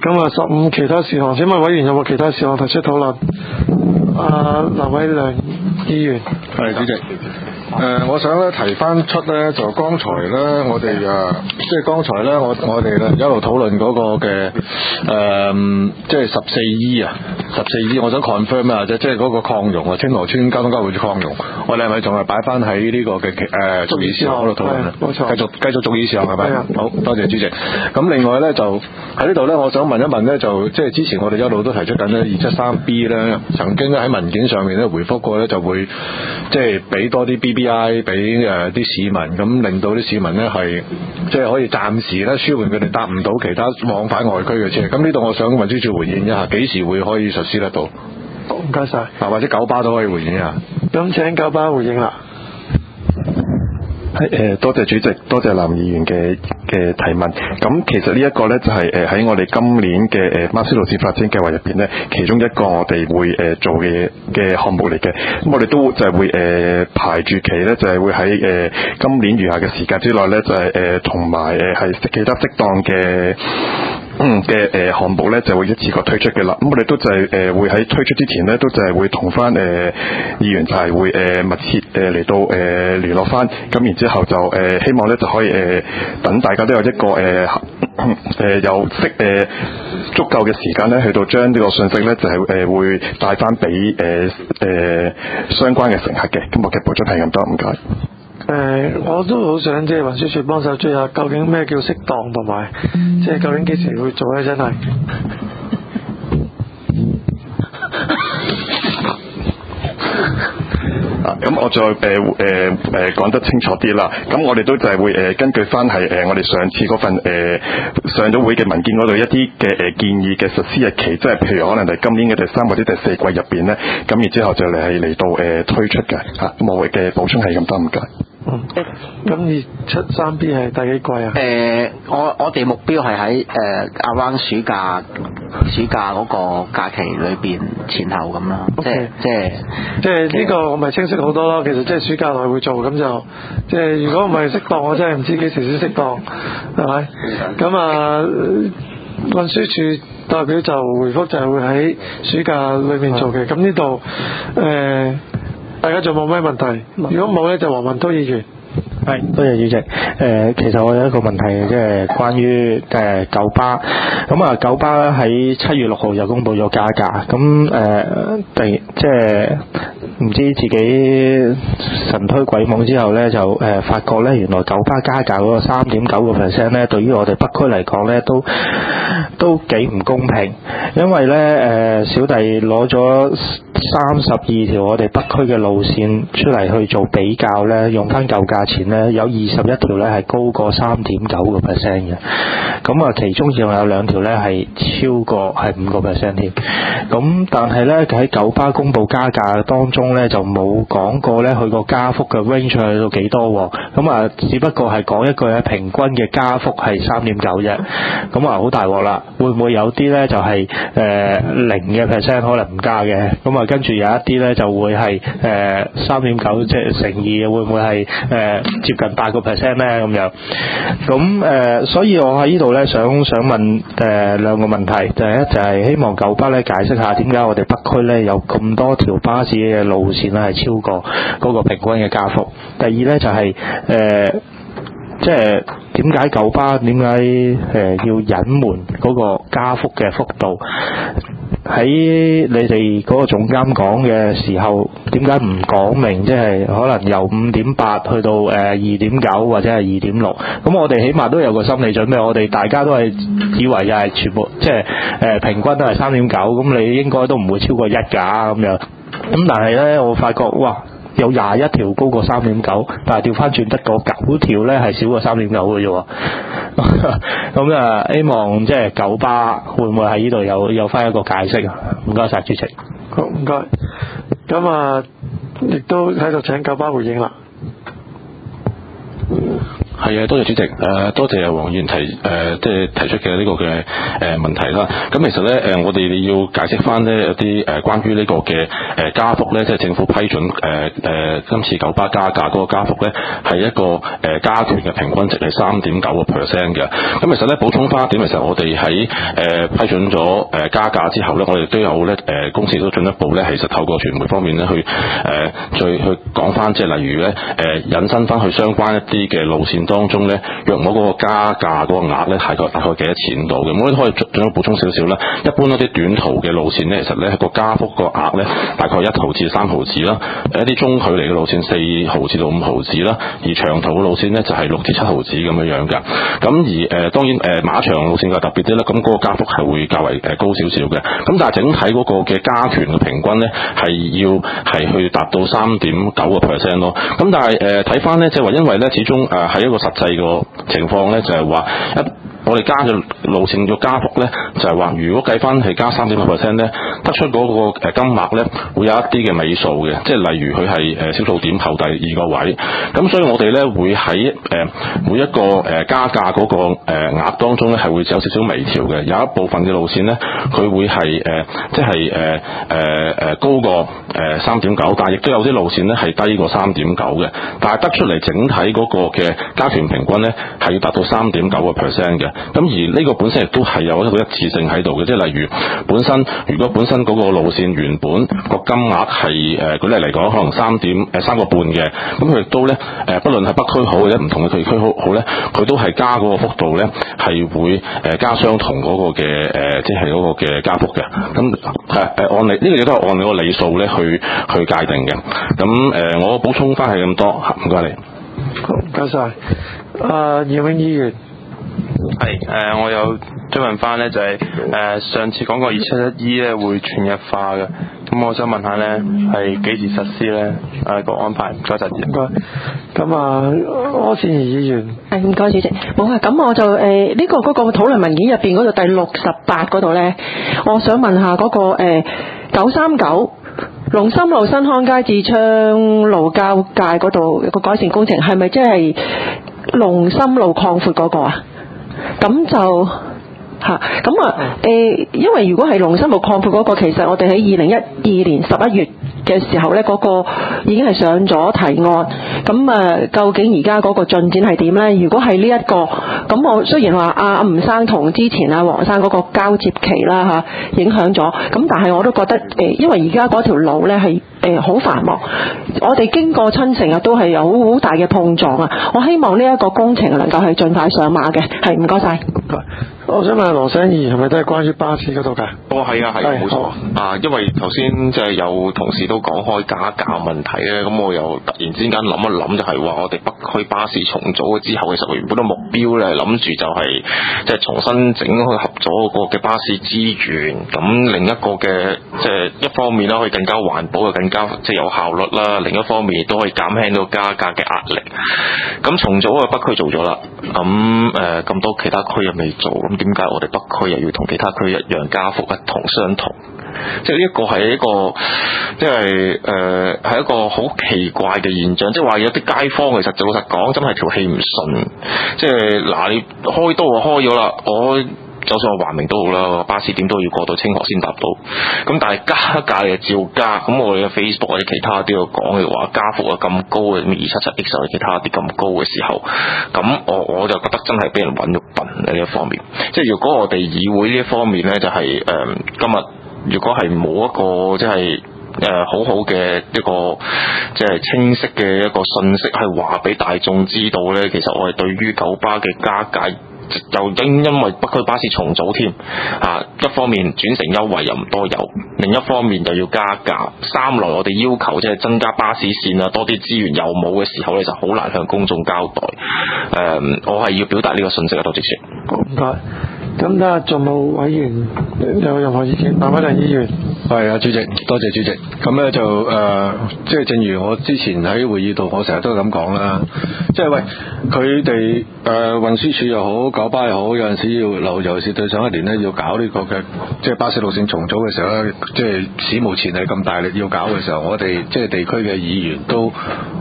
咁啊，15其他事項，請問委員有冇其他事項提出討論？劉偉良議員。 係主席。我想咧提翻出咧，就剛才咧我哋即係剛才咧我哋咧一路討論嗰個嘅即係14E 啊，14E，我想 confirm 啊，即係嗰個擴容啊，清河村交通交匯處擴容，我哋係咪仲係擺翻喺呢個嘅續議事項嗰度討論啊？ 冇錯， 繼續續議事項係咪？好多謝主席。咁另外咧就喺呢度咧，我想問一問咧，就即係之前我哋一路都提出緊咧273B 咧，曾經咧喺文件上面咧回覆過咧，就會即係俾多啲 BBI 俾啲市民，咁令到啲市民咧係即係可以暫時咧舒緩佢哋搭唔到其他往返外區嘅車。咁呢度我想運輸署回應一下，幾時會可以實施得到？ 好，唔該晒。 或者九巴都可以回應一下。 咁請九巴回應啦。 係多謝主席，多謝藍議員嘅提問。咁其實呢一個呢，就係喺我哋今年嘅馬斯路線發展計劃入邊呢，其中一個我哋會做嘅項目嚟嘅。咁我哋都就係會排住期呢，就係會喺今年餘下嘅時間之內呢，就係同埋係其他適當嘅項目呢，就會一次過推出嘅啦。咁我哋都就係會喺推出之前呢，都就係會同翻議員就係會密切嚟到聯絡翻，咁然之後就希望呢就可以等大家都有一個有足夠嘅時間呢，去到將呢個信息呢，就係會帶翻俾相關嘅乘客嘅。咁我嘅補充係咁多，唔該。 我都好想即係運輸署幫手追下，究竟咩叫適當，同埋即係究竟幾時會做咧？真係。 咁我再講得清楚啲啦。咁我哋都就係會根據翻係我哋上次嗰份上咗會嘅文件嗰度一啲嘅建議嘅實施日期，即係譬如可能係今年嘅第3或者第4季入邊咧，咁然之後就嚟到推出嘅嚇。咁我嘅補充係咁多，唔該。 咁273B 係第幾季啊？ 我哋目標係喺around 暑假嗰個假期裏邊前後咁啦。即係呢個我咪清晰好多咯。其實即係暑假內會做，咁就即係如果唔係適當，我真係唔知幾時先適當，係咪？咁啊，運輸署代表就回覆就係會喺暑假裏面做嘅。咁呢度大家仲冇咩問題？如果冇咧，就黃文滔議員。 係，多謝主席。其實我有一個問題，即係關於九巴。咁啊，九巴咧喺7月6號就公佈咗加價。咁即係唔知自己神推鬼懵之後咧，就發覺咧，原來九巴加價嗰個3.9% 咧，對於我哋北區嚟講咧，都幾唔公平。因為咧小弟攞咗32條我哋北區嘅路線出嚟去做比較咧，用翻舊價錢咧，有21條咧係高過3.9% 嘅。咁啊，其中仲有2條咧係超過係5% 添。咁但係咧喺九巴公佈加價當中咧，就冇講過咧佢個加幅嘅 range 去到幾多。咁啊，只不過係講一句咧，平均嘅加幅係3.9啫。咁啊，好大鑊啦！會唔會有啲咧就係0% 可能唔加嘅？咁啊，跟住有一啲咧就會係3.9，即係乘2，會唔會係接近8% 咧？咁樣咁所以我喺呢度咧想問兩個問題。第一就係希望九巴咧解釋下點解我哋北區咧有咁多條巴士嘅路線咧係超過嗰個平均嘅加幅。第二咧就係即係點解九巴要隱瞞嗰個加幅嘅幅度？喺你哋嗰個總監講嘅時候，點解唔講明？即係可能由 5.8 去到2.9 或者係 2.6。咁我哋起碼都有個心理準備，我哋大家都係以為就係全部即係平均都係 3.9， 咁你應該都唔會超過1㗎咁樣。咁但係咧，我發覺哇！有21條高過 3.9， 但係調翻轉得個9條咧係少過 3.9 嘅啫喎。咁啊，希望即係九巴會唔會喺呢度有翻一個解釋啊？唔該晒主席。 好，唔該。咁啊，亦都喺度請九巴回應啦。 係啊，多謝主席，多謝黃議員即係提出嘅呢個嘅問題啦。咁其實咧我哋要解釋翻呢一啲關於呢個嘅加幅咧，即係政府批准今次九巴加價嗰個加幅咧係一個加權嘅平均值係3.9% 嘅。咁其實咧補充翻一點，其實我哋喺批准咗加價之後咧，我哋都有咧公司都進一步咧，其實透過傳媒方面咧去再去講翻，即係例如咧引申翻去相關一啲嘅路線當中咧，若我嗰個加價嗰個額咧大概幾多錢度嘅，我哋可以進一步補充少少啦。一般一啲短途嘅路線咧，其實咧個加幅個額咧大概1毫至3毫子啦，一啲中距離嘅路線4毫至到5毫子啦，而長途嘅路線咧就係6至7毫子咁樣㗎。咁而當然馬長路線嘅特別啲啦，咁嗰個加幅係會較為高少少嘅。咁但係整體嗰個嘅加權嘅平均咧係去達到3.9% 咯。咁但係睇翻咧，即係話因為咧始終喺一個實際個情況咧，就係話我哋加嘅路線嘅加幅咧，就係話如果計翻係加3.9% 咧，得出嗰個金額咧會有一啲嘅尾數嘅，即係例如佢係小數點後第2個位。咁所以我哋咧會喺每一個加價嗰個額當中咧係會有少少微調嘅。有一部分嘅路線咧，佢會係即係高過3.9，但係亦都有啲路線咧係低過3.9嘅。但係得出嚟整體嗰個嘅加權平均咧係要達到3.9% 嘅。咁而呢個本身亦都係有一個一致性喺度嘅，即係例如如果本身嗰個路線原本個金額係舉例嚟講可能3個半嘅，咁佢亦都咧不論係北區好或者唔同嘅地區好咧，佢都係加嗰個幅度咧係會加相同嗰個嘅即係嗰個嘅加幅嘅。咁按理呢個亦都係按個理數咧去界定嘅。咁我補充翻係咁多，唔該你。 好，唔該晒。葉永議員。 係我有追問翻咧，就係上次講過271E咧會全日化嘅，咁我想問下咧係幾時實施咧？個安排，唔該晒。 唔該。咁柯倩怡議員。 唔該主席。冇啊，咁我就呢個嗰個討論文件入邊嗰度第68嗰度咧，我想問下嗰個939龍琛路新康街至昌路交界嗰度個改善工程係咪即係龍琛路擴闊嗰個啊？咁就因為如果係龍琛路擴闊嗰個，其實我哋喺2012年11月嘅時候呢，嗰個已經係上咗提案。咁究竟而家嗰個進展係點呢？如果係呢一個，咁我雖然話阿吳生同之前阿黃生嗰個交接期啦影響咗，咁但係我都覺得因為而家嗰條路呢係好繁忙，我哋經過親城都係有好大嘅碰撞啊！我希望呢一個工程能夠係盡快上馬嘅，係唔該晒。 我想問羅生議員係咪都係關於巴士嗰度㗎？ 係啊，冇錯。因為頭先即係有同事都講開加價問題咧，咁我又突然之間諗一諗，就係話我哋北區巴士重組之後，其實原本嘅目標咧諗住就係即係重新整開合咗個嘅巴士資源，咁另一個嘅即係一方面啦，可以更加環保又更加即係有效率啦，另一方面亦都可以減輕到加價嘅壓力。咁重組北區做咗啦，咁多其他區又未做，咁點解我哋北區又要同其他區一樣加幅相同？即係呢一個係一個即係係一個好奇怪嘅現象，即係話有啲街坊其實老實講真係條氣唔順，即係你開刀就開咗啦，我就算我環明都好啦，巴士點都要過到清河先搭到，咁但係加價就照加，咁我哋嘅 Facebook 或者其他都有講嘅話，加幅咁高嘅277X 或者其他啲咁高嘅時候，咁我就覺得真係俾人揾咗笨呢一方面。即係如果我哋議會呢一方面呢，就係今日如果係冇一個即係好好嘅一個即係清晰嘅一個信息係話俾大眾知道呢，其實我哋對於九巴嘅加價又因為北區巴士重組添一方面轉乘優惠又唔多有，另一方面就要加價，三來我哋要求即係增加巴士線多啲資源又冇嘅時候咧，就好難向公眾交代。我係要表達呢個信息多謝先。 唔該。咁睇下仲冇委員有任何意見？馬偉綸議員。 係啊，主席，多謝主席。咁咧就即係正如我之前喺會議度，我成日都咁講啦。即係喂，佢哋運輸署又好，九巴又好，有陣時要留，尤其是對上一年咧要搞呢個嘅即係巴士路線重組嘅時候咧，即係史無前例咁大力要搞嘅時候，我哋即係地區嘅議員都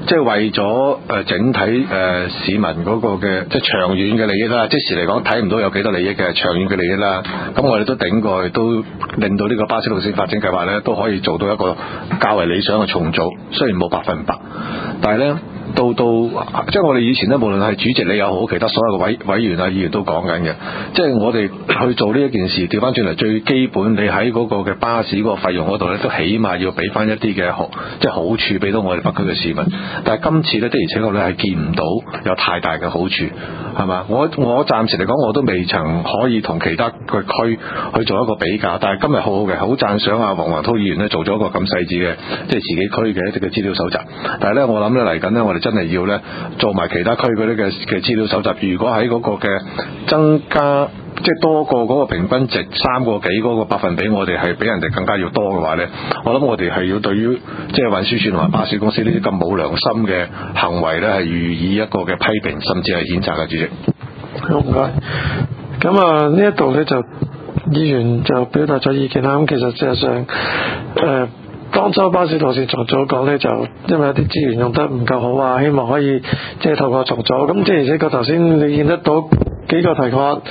即係為咗整體市民嗰個嘅即係長遠嘅利益啦，即時嚟講睇唔到有幾多利益嘅長遠嘅利益啦。咁我哋都頂過去，都令到呢個巴士路線發展計劃咧都可以做到一個較為理想嘅重組，雖然冇100%，但係咧。到即係我哋以前咧，無論係主席你又好，其他所有嘅委員啊、議員都講緊嘅，即係我哋去做呢一件事，調翻轉嚟最基本，你喺嗰個嘅巴士嗰個費用嗰度咧，都起碼要俾翻一啲嘅即係好處俾到我哋北區嘅市民。但係今次咧的而且確咧係見唔到有太大嘅好處，係嘛？我暫時嚟講我都未曾可以同其他嘅區去做一個比較，但係今日好好嘅，好讚賞啊黃宏滔議員咧做咗一個咁細緻嘅即係自己區嘅一啲嘅資料搜集。但係咧我諗咧嚟緊咧我哋真係要咧做埋其他區嗰啲嘅資料搜集。如果喺嗰個嘅增加，即係多過嗰個平均值3個幾嗰個百分比，我哋係比人哋更加要多嘅話咧，我諗我哋係要對於即係運輸署同埋巴士公司呢啲咁冇良心嘅行為咧，係予以一個嘅批評，甚至係譴責嘅。主席， 好唔該。咁啊，呢一度咧就議員就表達咗意見啦。咁其實事實上當初巴士路線重組講咧，就因為有啲資源用得唔夠好啊，希望可以即係透過重組。咁即係而且個頭先你見得到幾個題目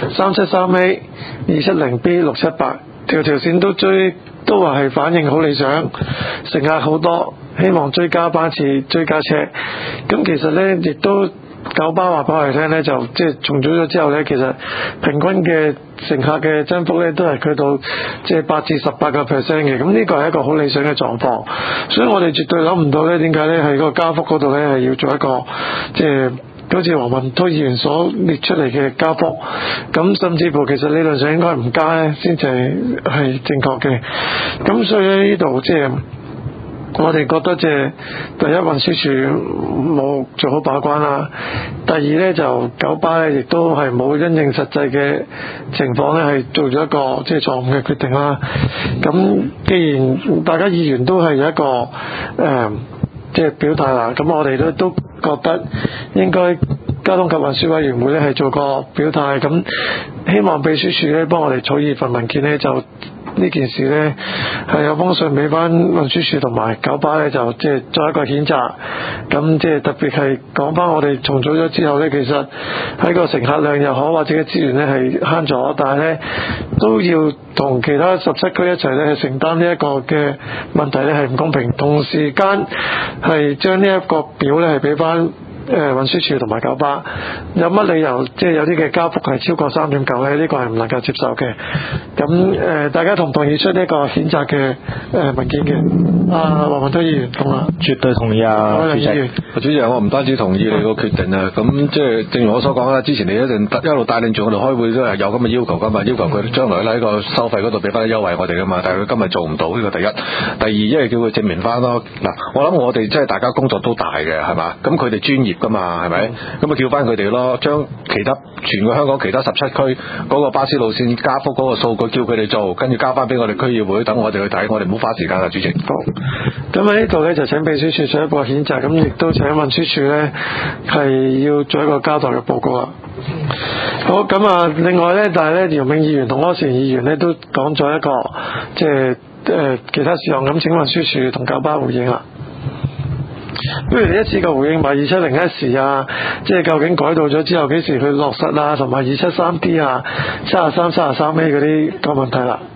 373A、270B、678條線都話係反應好理想，乘客好多，希望追加班次、追加車。咁其實咧亦都九巴話俾我哋聽咧，就即係重組咗之後咧，其實平均嘅乘客嘅增幅咧都係去到即係8至18%嘅，咁呢個係一個好理想嘅狀況，所以我哋絕對諗唔到咧點解咧喺個加幅嗰度咧係要做一個即係好似黃宏滔議員所列出嚟嘅加幅，咁甚至乎其實理論上應該唔加咧先至係正確嘅，咁所以喺呢度即係我哋覺得即係第一運輸署冇做好把關啦，第二咧就九巴咧亦都係冇因應實際嘅情況咧係做咗一個即係錯誤嘅決定啦。咁既然大家議員都係有一個即係表態啦，咁我哋都覺得應該交通及運輸委員會咧係做個表態，咁希望秘書處咧幫我哋草擬份文件咧，就呢件事咧係有封信俾翻運輸署同埋九巴咧，就即係作一個譴責。咁即係特別係講翻我哋重組咗之後咧，其實喺個乘客量又好或者嘅資源咧係慳咗，但係咧都要同其他17區一齊咧去承擔呢一個嘅問題咧係唔公平，同時間係將呢一個表咧係俾翻運輸署同埋九巴，有乜理由即係有啲嘅加幅係超過 3.9 咧？呢個係唔能夠接受嘅。咁大家同唔同意出呢個譴責嘅文件嘅？黃宏滔議員同啊， 絕對同意啊， 主席，我唔單止同意你個決定啊，咁即係正如我所講啦，之前你一路帶領住我哋開會都係有咁嘅要求噶嘛，要求佢將來喺個收費嗰度俾翻啲優惠我哋噶嘛，但係佢今日做唔到，呢個第一。第二，因為叫佢證明翻咯。嗱，我諗我哋即係大家工作都大嘅，係嘛？咁佢哋專業噶嘛，係咪？咁咪叫翻佢哋咯，將其他全個香港其他17區嗰個巴士路線加幅嗰個數據叫佢哋做，跟住交翻俾我哋區議會，等我哋去睇，我哋唔好花時間啦，主席。 咁喺呢度咧就請秘書處做一個譴責，咁亦都請運輸署咧係要做一個交代嘅報告啦。好，咁啊，另外咧，但係咧，姚明議員同柯士議員咧都講咗一個即係其他事項，咁請運輸署同九巴回應啦。不如你一次過回應埋270S啊，即係究竟改道咗之後幾時去落實啊，同埋273D 啊、33A 嗰啲個問題啦。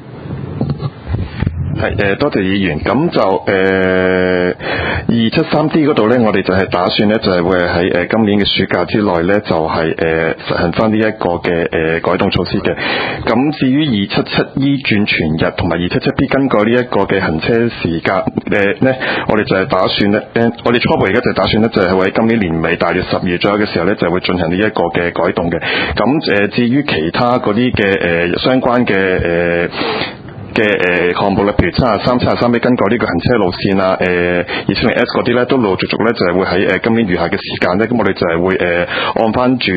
係多謝議員。咁就273D 嗰度咧，我哋就係打算咧，就係會喺今年嘅暑假之內咧，就係實行翻呢一個嘅改動措施嘅。咁至於277E 轉全日同埋277B 更改呢一個嘅行車時間咧，我哋就係打算咧，我哋初步而家就打算咧，就係喺今年年尾大約12月左右嘅時候咧，就會進行呢一個嘅改動嘅。咁至於其他嗰啲嘅相關嘅項目咧，譬如73A 更改呢個行車路線啊，270S 嗰啲咧，都陸陸續續咧就係會喺今年餘下嘅時間咧，咁我哋就係會按翻住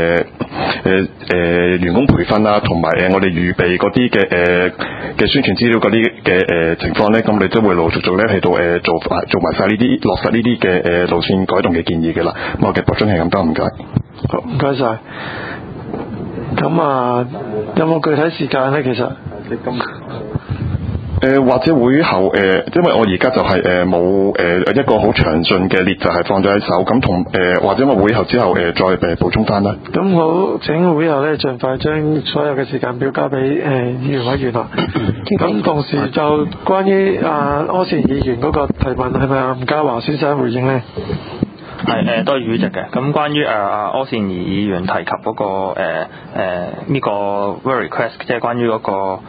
員工培訓啊，同埋我哋預備嗰啲嘅宣傳資料嗰啲嘅情況咧，咁我哋都會陸陸續續咧喺度做埋晒呢啲落實呢啲嘅路線改動嘅建議嘅啦。咁我嘅補充係咁多，唔該。 好，唔該晒。咁啊，有冇具體時間咧？其實或者會後因為我而家就係冇一個好詳盡嘅列，就係放咗喺手，咁同或者我會後之後再補充翻啦。 咁好，請會後咧盡快將所有嘅時間表交俾議員委員啦。咁同時就關於柯善議員嗰個提問，係咪吳家華先生回應呢？ 係多謝主席嘅。咁關於柯善議員提及嗰、個呢、個 work request， 即係關於嗰、個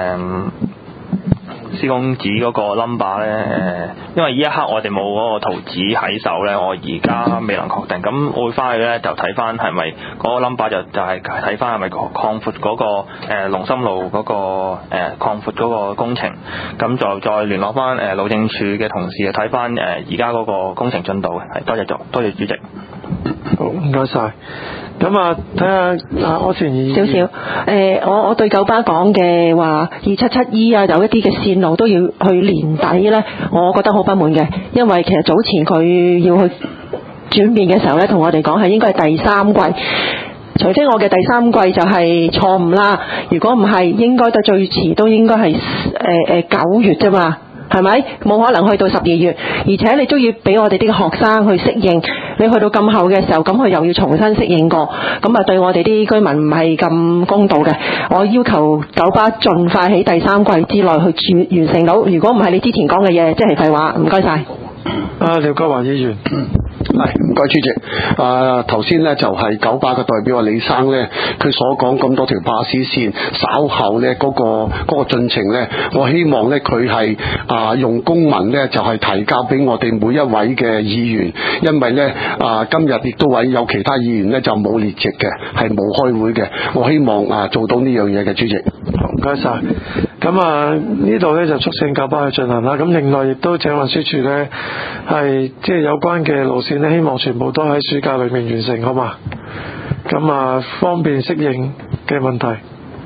施工紙嗰個 number 咧，因為呢一刻我哋冇嗰個圖紙喺手咧，我而家未能確定。咁我會翻去咧就睇翻係咪嗰個 number 就係睇翻係咪擴闊嗰個龍琛路嗰個擴闊嗰個工程，咁就再聯絡翻路政署嘅同事睇翻而家嗰個工程進度嘅。係多謝主席。 好，唔該晒。咁睇下柯善議員少少我對九巴講嘅話277E有一啲嘅線路都要去年底呢，我覺得好不滿嘅，因為其實早前佢要去轉變嘅時候呢，同我哋講係應該係第三季，除非我嘅第三季就係錯誤啦，如果唔係應該最遲都應該係9月啫嘛，係咪？冇可能去到12月，而且你都要俾我哋啲學生去適應，你去到咁後嘅時候，咁佢又要重新適應過，咁對我哋啲居民唔係咁公道嘅。我要求九巴盡快喺第三季之內去完成到，如果唔係你之前講嘅嘢，即係廢話。唔該晒。 廖國華議員。 係，唔該主席。頭先呢就係九巴嘅代表李生呢，佢所講咁多條巴士線，稍後呢嗰個進程呢，我希望呢佢係用公文呢就係提交俾我哋每一位嘅議員，因為呢今日亦都有其他議員呢就冇列席嘅，係冇開會嘅。我希望做到呢樣嘢嘅主席。 唔該晒。咁呢度呢就促請九巴去進行啦。咁另外亦都請運輸署呢係即係有關嘅路線呢，希望全部都喺暑假裏面完成，好嘛？咁方便適應嘅問題。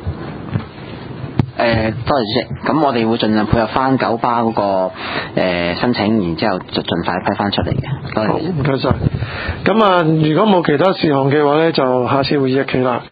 多謝主席。咁我哋會盡量配合翻九巴嗰個申請，然之後就盡快批翻出嚟嘅。多謝。 好，唔該晒。咁如果冇其他事項嘅話呢，就下次會議日期啦。